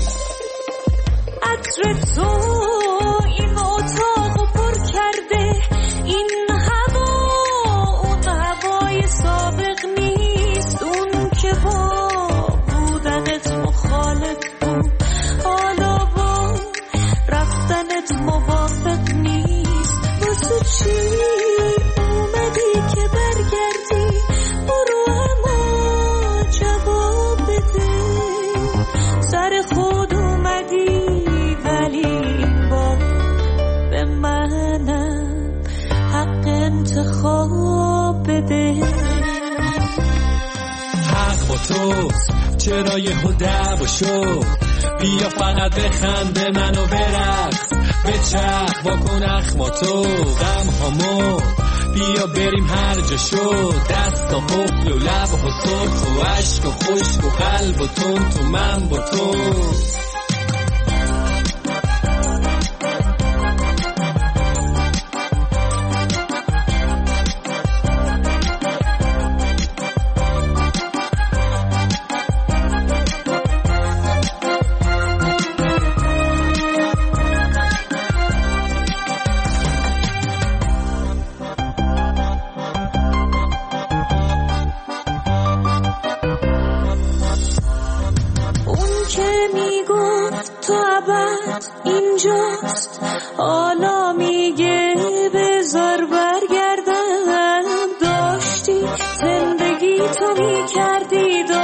عطر تو این اتاقو پر کرده این هوا اون هوای سابق نیست اون که با بودنت مخالف بود حالا با رفتنت موافق نیست واسه چی اومدی که برگردی برو اما جواب بده سر خود اومدی ولی با به منم حق انتخاب بده حق با توست چرا یه دعوا شد بیا فقط بخنده منو برقص بچرخ واکن اخماتو غم هامو بیا بریم هر جا شد دست و قفل و لب و سرخ و عشق و خشک و قلب و تون تو من با تو اینجاست حالا میگه بذار برگردم داشتی زندگی تو میکردی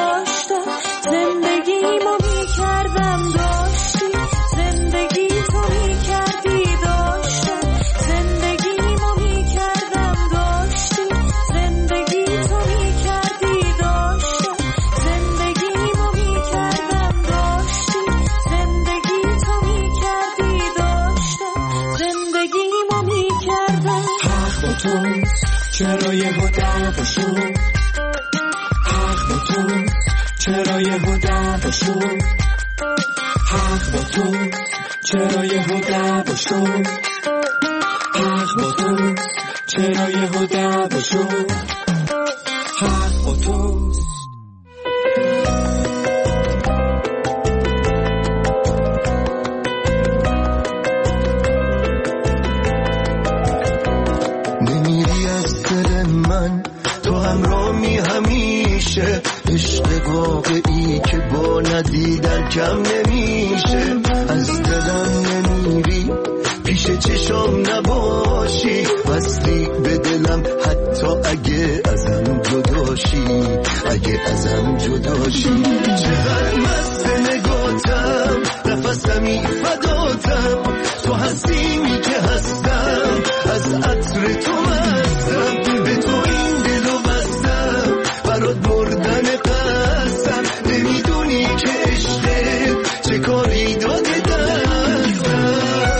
تو چرا یهو دعوا شد حق با تو چرا یهو دعوا شد حق با تو چرا یهو دعوا شد حق با توست. نمیری از دل من تو همرامی همیشه، عشق واقعی که با ندیدن کم نمیشه. از دلم نمیری پیش چشام نباشی، وصلی به دلم حتی اگه ازم جداشی، اگه ازم جداشی. چقدر مست نگاتم نفسمی فداتم، تو هستیمی که هستم از عطر تو مستم، به تو این دلو بستم برات مردن قسم. نمیدونی که عشقت چه کاری داده دستم.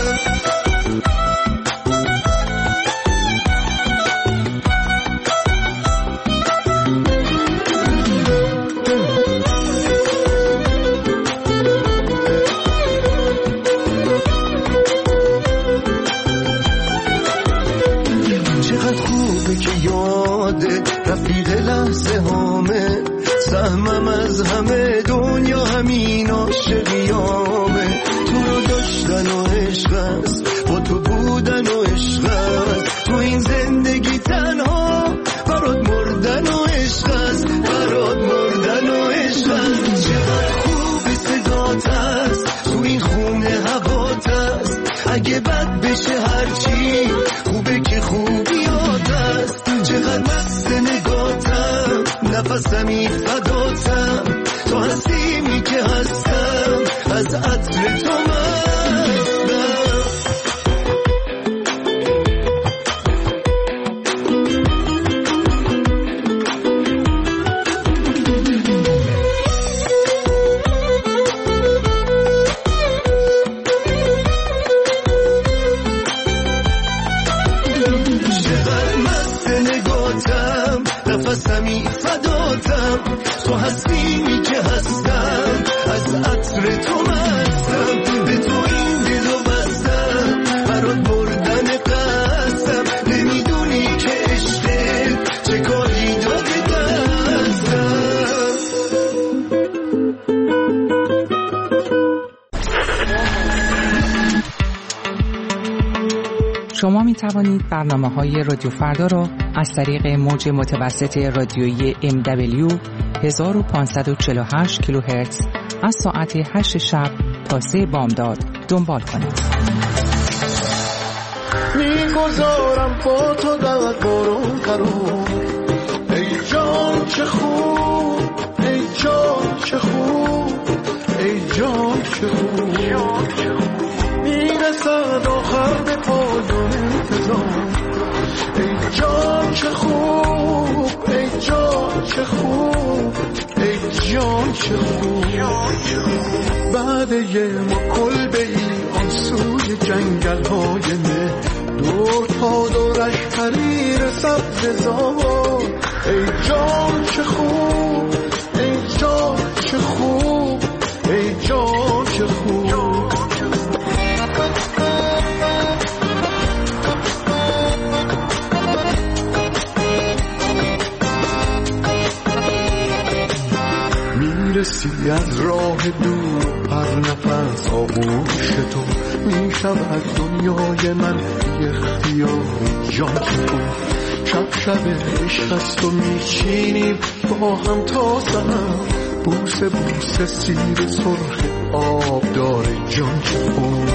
رفیق لحظه هامه سهمم از همه دنیا همین عاشقیامه. تو رو داشتن و عشق است، با تو بودن و عشق است، تو این زندگی تنها برات مردن و عشق است، برات مردن و عشق است. چقدر خوبی صدات است، تو این خونه هوات است، اگه بد بشه هرچی خوبه که خوبیات است. چقدر مست نگاتم نفسمی فداتم، تو هستیمی که هستم از عطر تو مستم. نفسمی فداتم، تو هستیمی که هستم از عطر تو مستم، به تو این دلو بستم برات مردن قسم. نمیدونی که عشقت چه کاری داده دستم. شما می توانید برنامه های رادیو فردا را از طریق موج متوسط رادیویی ام دبلیو هزار و پانصد و چهل و هشت کیلوهرتز از ساعت هشت شب تا سه بامداد دنبال کنید. میگذارم با تو در قرون قرون، ای جان چه خوب، ای جان چه خوب، ای جان چه خوب. میرسد آخر به پایان انتظام، ای جان چه خوب، ای جان چه خوب، ای جان چه خوب. بعد یه ما کلبه ای آن سوی جنگل های مه، دور تا دورش حریر سبز زار. ای جان چه خوب، ای جان چه خوب، ای جان چه خوب. میرسی از راه دور پر نفس آغوش تو، میشود دنیای من بی اختیاری جان چه خوب. شب شب عشق است و میچینیم با هم تا سحر، بوسه بوسه سیر سرخ آب داره جان چه خوب.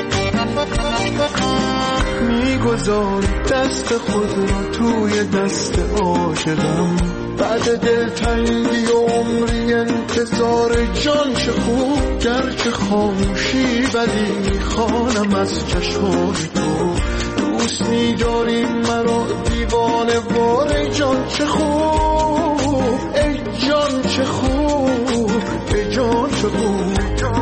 میگذاری دست خود را توی دست عاشقم، بعد دلتنگی و عمری انتظار جان چه خوب. گرچه خاموشی ولی میخوانم از چشمان تو، دوست می‌داری مرا دیوانه وار. جان چه خوب، ای جان چه خوب، ای جان چه خوب.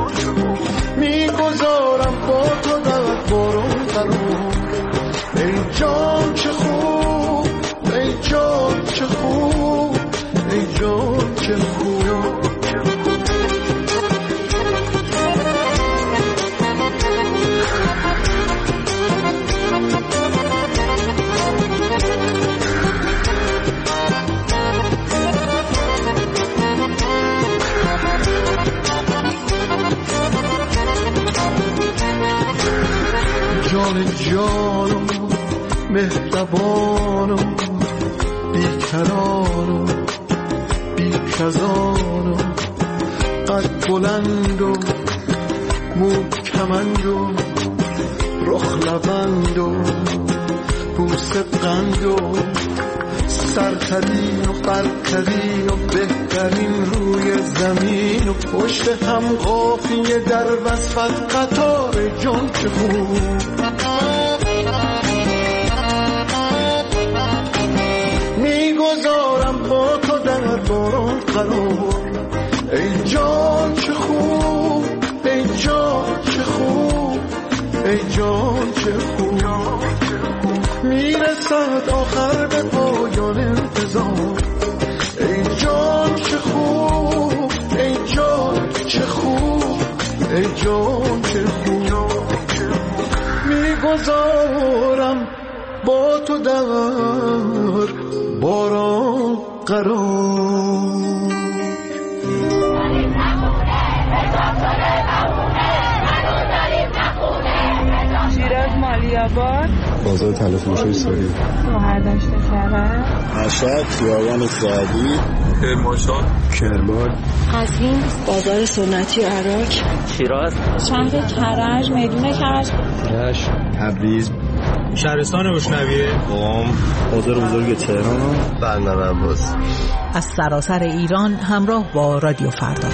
میگذارم با تو در بارون قرون، ای جان چه خوب، ای جان چه خوب، ای جان چه خوب. جان جانم مهربانم بیکرانم بیکزانم قد بلند و مو کمند و رخ لبند و بوسه قند و سرترین و برترین و بهترین روی زمین و پشت هم قافیه در وصفت قطار جان چه خوب. میگذارم با تو در باران قرار ای جان چه خوب ای جان چه خوب ای جان چه خوب. میرسد آخر به پایان انتظار ای جان چه خوب ای جان چه خوب ای جان چه خوب. میگذارم با تو در باران قرار. شیراز مالیاباد بازار تلفروشی سوری مهردشت شهر مشهد خیابان سعدی کرمانشاه کرمان قزوین بازار سنتی عراق شیراز شهر کرج میدون کرج کرج تبریز شهرستان روشنویه قم بازار بزرگ تهران بندر عباس. از سراسر ایران همراه با رادیو فردا.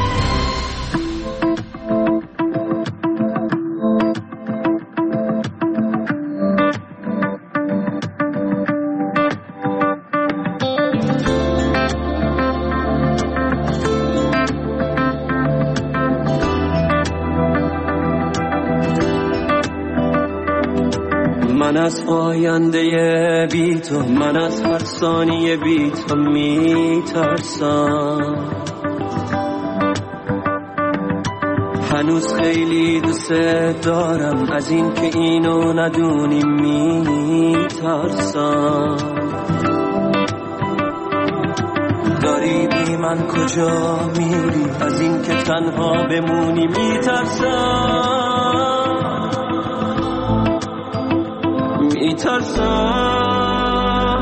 من از آینده بی تو، من از هر ثانیه بی تو می ترسم. هنوز خیلی دوست دارم، از این که اینو ندونی می ترسم. داری بی من کجا میری، از این که تنها بمونی می ترسم. میترسم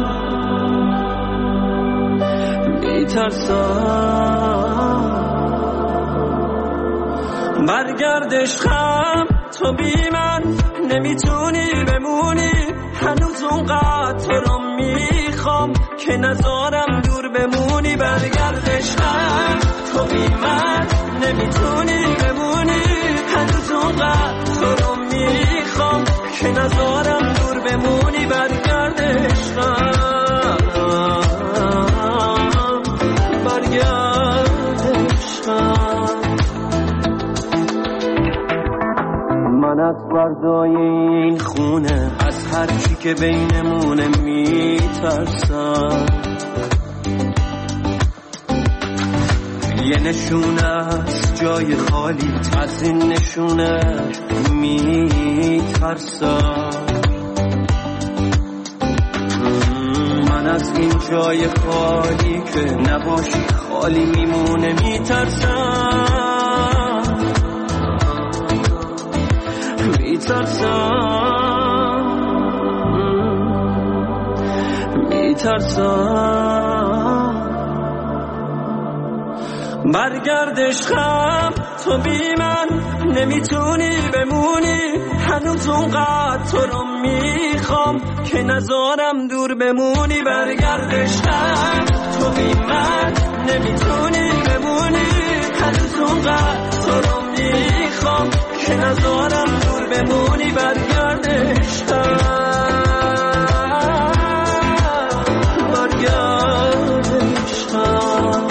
میترسم برگرد عشقم، تو بی من نمیتونی بمونی. هنوز اونقدر تو رو میخوام که نذارم دور بمونی. برگرد عشقم، تو بی من نمیتونی بمونی. هنوز اونقدر تو رو میخوام که نذارم دور بمونی. برگرد عشقم، برگرد عشقم. من از فردای این خونه، از هر چی که بینمونه میترسم. یه نشونه از جای خالی، از این نشونه میترسم. من از این جای خالی که نباشی خالی میمونه میترسم. میترسم میترسم برگرد عشقم، تو بی من نمیتونی بمونی. هنوز اونقدر تو رو میخوام که نذارم دور بمونی. برگرد عشقم، تو بی من نمیتونی بمونی. هنوز اونقدر تو رو میخوام که نذارم دور بمونی. برگرد عشقم، برگرد عشقم.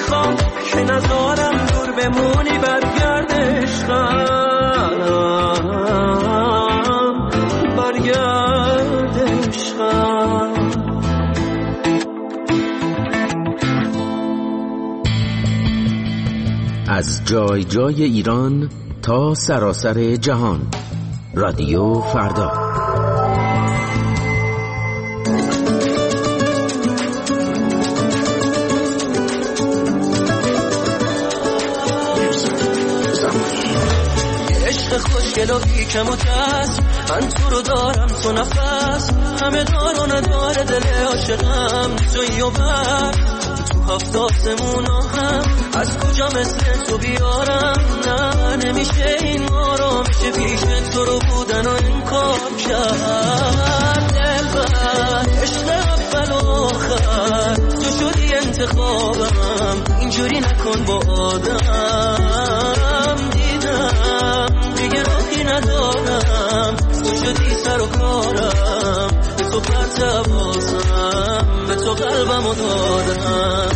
میخوام که نذارم دور بمونی برگرد عشقم برگرد عشقم. از جای جای ایران تا سراسر جهان، رادیو فردا. عشق خوشگل و بیکم و کس، من تو رو دارم تو نفس، همه دار و نداره دل عاشقم تویی و بس. تو هفت آسمونا هم از کجا مثل تو بیارم، نه نمیشه این مارا، میشه پیش تو رو بودن و انکار کرد. دلبر عشق اول و آخر تو شدی انتخابم، اینجوری نکن با آدم. دیدم دیگه راهی ندارم، تو شدی سر و کارم، به تو پرت بازم، به تو قلبم و دادم.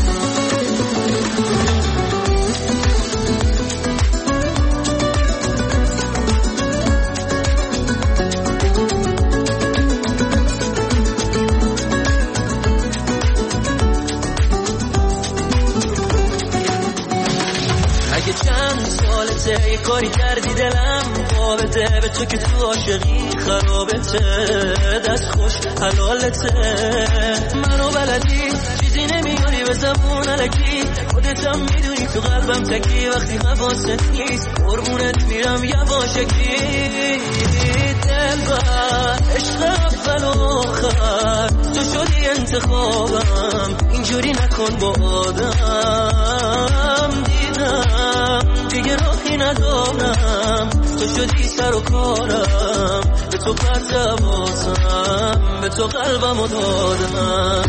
اگه چند سالته یه کاری کردی دلم بابته، به تو که تو عاشقی خرابته، دست خوش حلالته. منو بلدی چیزی نمیاری به زبون علکی، خودتم میدونی تو قلبم تکی، وقتی حواست نیست قربونت میرم یواشکی. دلبر عشق اول و آخر تو شدی انتخابم، اینجوری نکن با آدم. دیدم دیگه راهی ندارم، تو شدی سر و کارم، به تو پرت بازم، به تو قلبم و دادم.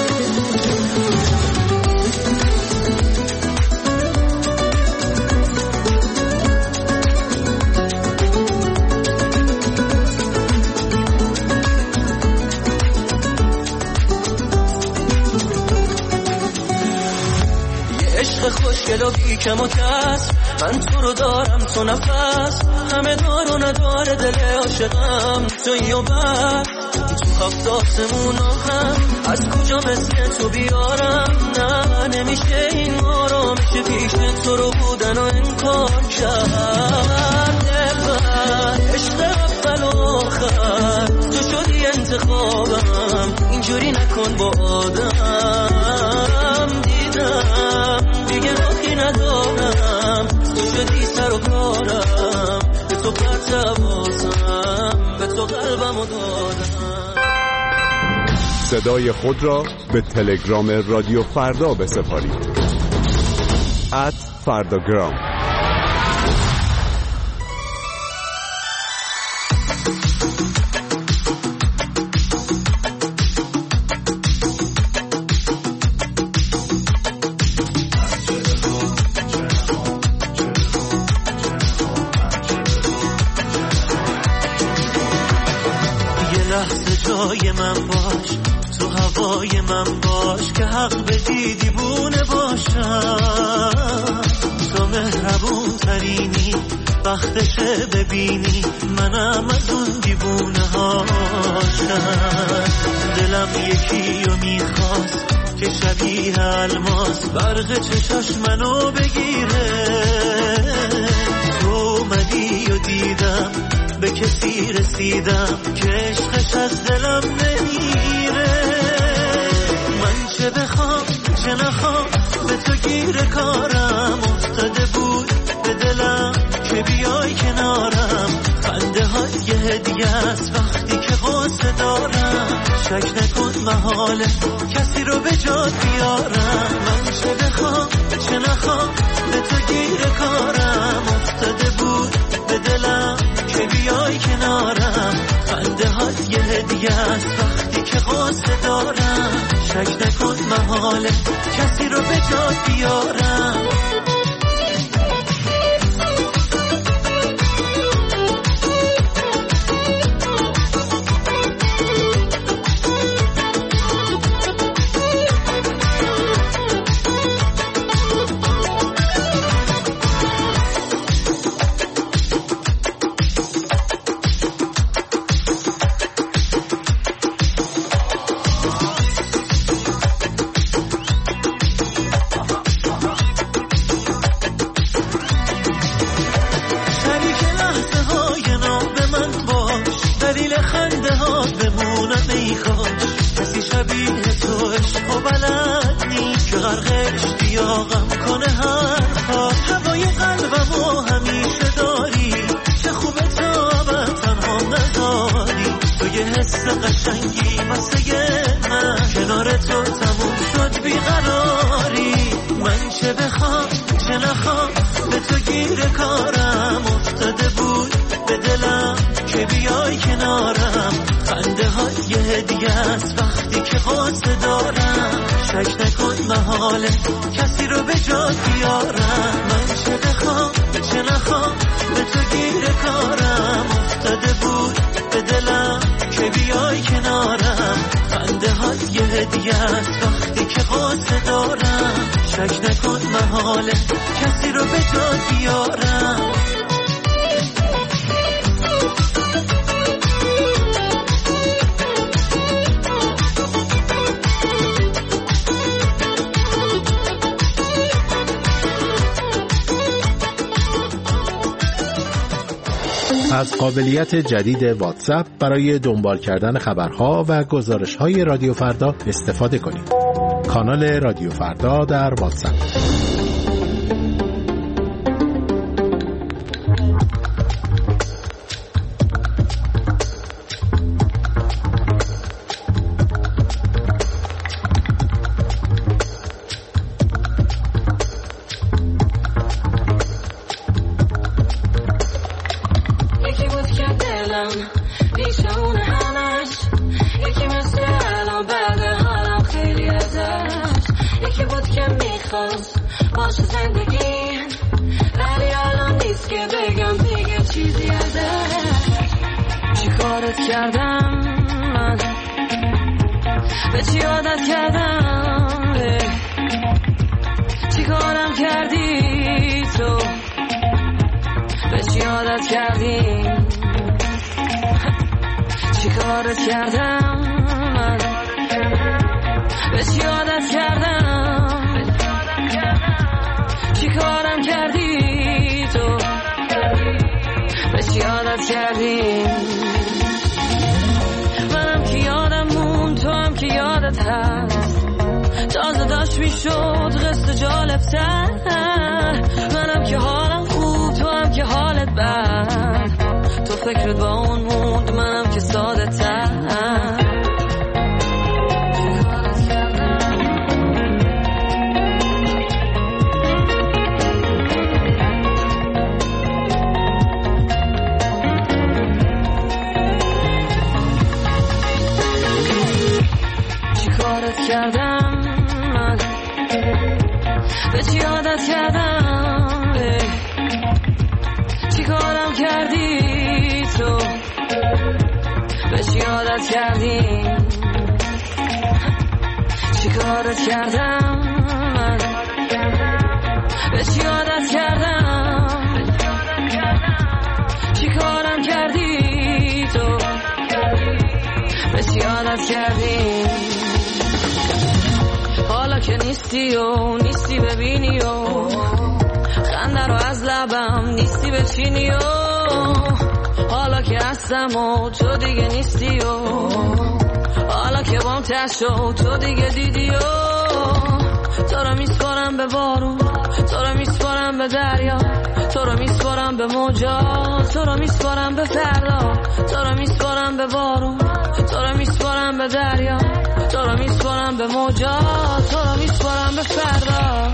عشق خوشگل و بیکم و کس، من تو رو دارم تو نفس، همه دار و نداره دل عاشقم تویی و بس. تو هفت آسمونا هم از کجا مثل تو بیارم، نه نمیشه این مارا، میشه پیش تو رو بودن و انکار کرد. دلبر عشق اول و آخر تو شدی انتخابم، اینجوری نکن با آدم. دیدم دیگه راهی ندارم، تو شدی سر و کارم، به تو پرت بازم، به تو قلبم و دادم. صدای خود را به تلگرام رادیو فردا بسپارید. ات فرداگرام. جای من باش، تو هوای من باش، که حق بدی دیوونه باشم. تو مهربون ترینی، وقتشه ببینی منم از اون دیوونه هاشم. دلم یکی رو میخواست که شبیه الماس برق چشاش منو بگیره. تو اومدی و دیدم به کسی رسیدم که عشقش از دلم نمیره. من چه بخوام چه نخوام به تو گیر کارم، افتاده بود به دلم که بیای کنارم. خنده های هدیه است وقتی که غصه دارم، شک نکن محاله کسی رو به جات بیارم. من چه بخوام چه نخوام به تو گیر کارم، افتاده بود به دلم که بیای کنارم. خنده هات یه هدیه است وقتی که غصه دارم، شک نکن محاله کسی رو به جات بیارم. مسیح تو عشق و بلد نیست که غرقش بیاغم کنه حرفا. هوای قلبمو همیشه داری، چه خوبه تا ابد تنها نداری. تو یه حس قشنگی واسه من، کنار تو تموم شد بیقراری. من چه بخوام چه نخوام به تو گیر کارم افتاده بود به دلم که بیای کنارم. خنده های یه هدیه است وقتی که قصه دارم. شک نکن محاله کسی رو به جا بیارم. من چه بخوام چه نخوام به تو گیر کارم افتاده بود به دلم که بیای کنارم. خنده های یه هدیه است وقتی که قصه دارم. شک نکن محاله کسی رو به جا بیارم. از قابلیت جدید واتساپ برای دنبال کردن خبرها و گزارش‌های رادیو فردا استفاده کنید. کانال رادیو فردا در واتساپ. حالا که نیستی و نیستی ببینی و خنده رو از لبم نیستی بچینی و حالا که هستم و تو دیگه نیستی و حالا که بام تشو تو دیگه دیدی و تو رو میسپارم به بارون، تو رو میسپارم به دریا، تو رو میسپارم به موجا، تو رو میسپارم به فردا، تو رو میسپارم به بارون، تو رو میسپارم به دریا، تو رو میسپارم به موجا، تو رو میسپارم به فردا.